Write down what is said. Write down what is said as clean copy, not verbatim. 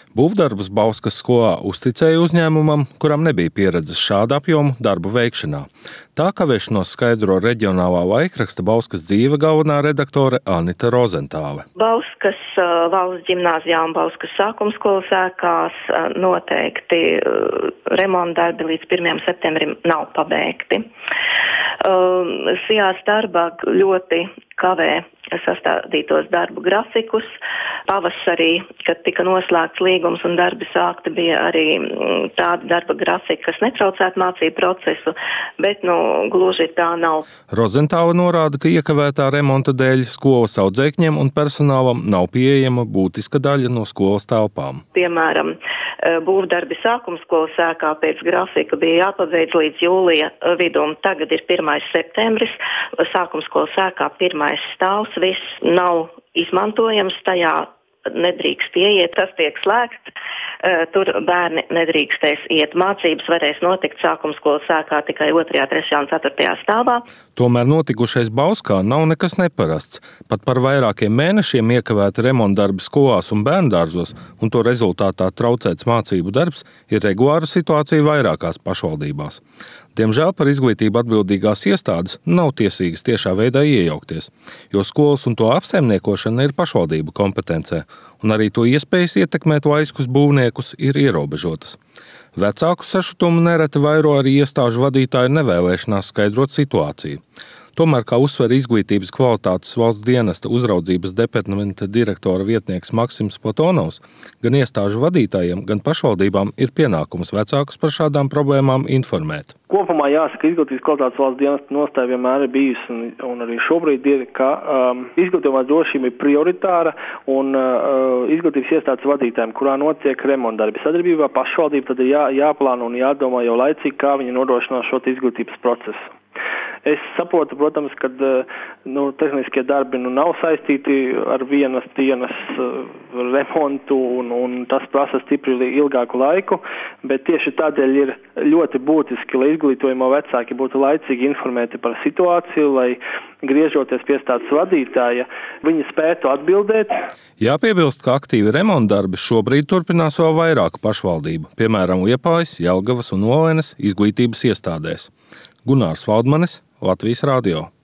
Būvdarbus Bauskas skolā uzticēja uzņēmumam, kuram nebija pieredzes šādu apjomu darbu veikšanā. Tā kavēšanos skaidro reģionālā laikraksta Bauskas dzīve galvenā redaktore Anita Rozentāle. Bauskas valsts ģimnāzijā un Bauskas sākumskolas ēkās noteikti remonta darbi līdz 1. septembrim nav pabeigti. Sijās darbā ļoti kavē sastādītos darbu grafikus. Pavasarī, kad tika noslēgts līgums un darbi sākti, bija arī tāda darba grafika, kas netraucētu mācību procesu, bet gluži tā nav. Rozentāle norāda, ka iekavētā remonta dēļ skolas audzēkņiem un personālam nav pieejama būtiska daļa no skolas telpām. Piemēram, būvdarbi sākumskolas ēkā pēc grafika bija jāpabeidz līdz jūlija vidum. Tagad ir 1. septembris, sākumskolas ēkā 1. stāvs, viss nav izmantojams, tajā nedrīkst ieiet, tas tiek slēgts, tur bērni nedrīkstēs iet. Mācības varēs notikt sākumskolas ēkā tikai 2., 3. un 4. stāvā. Tomēr notikušais Bauskā nav nekas neparasts. Pat par vairākiem mēnešiem iekavēti remontdarbi skolās un bērndārzos, un to rezultātā traucēts mācību darbs, ir regulāra situācija vairākās pašvaldībās. Diemžēl par izglītību atbildīgās iestādes nav tiesīgas tiešā veidā iejaukties, jo skolas un to apsaimniekošana ir pašvaldību kompetencē, un arī to iespējas ietekmēt laiskus būvniekus ir ierobežotas. Vecāku sašutumu nereti vairo arī iestāžu vadītāju nevēlēšanās skaidrot situāciju. Tomēr, kā uzsver Izglītības kvalitātes valsts dienesta uzraudzības departamenta direktora vietnieks Maksims Platonovs, gan iestāžu vadītājiem, gan pašvaldībām ir pienākums vecākus par šādām problēmām informēt. Kopumā jāsaka, Izglītības kvalitātes valsts dienesta nostāja vienmēr ir bijusi un arī šobrīd ir, ka izglītības drošība ir prioritāra un izglītības iestādes vadītājiem, kurā notiek remontdarbi sadarbībā pašvaldība, tad ir jāplāno un jādomā jau laicīgi, kā viņi nodrošinās šo izglītības procesu. Es saprotu, protams, ka tehniskie darbi nav saistīti ar vienas dienas remontu un tas prasa stipri ilgāku laiku, bet tieši tādēļ ir ļoti būtiski, lai izglītojamo vecāki būtu laicīgi informēti par situāciju, lai griežoties pie iestādes vadītāja, viņi spētu atbildēt. Jāpiebilst, ka aktīvi remontdarbi šobrīd turpinās vēl vairāku pašvaldību, piemēram, Liepājas, Jelgavas un Olēnes izglītības iestādēs. Gunārs Valdmanis, Latvijas Radio.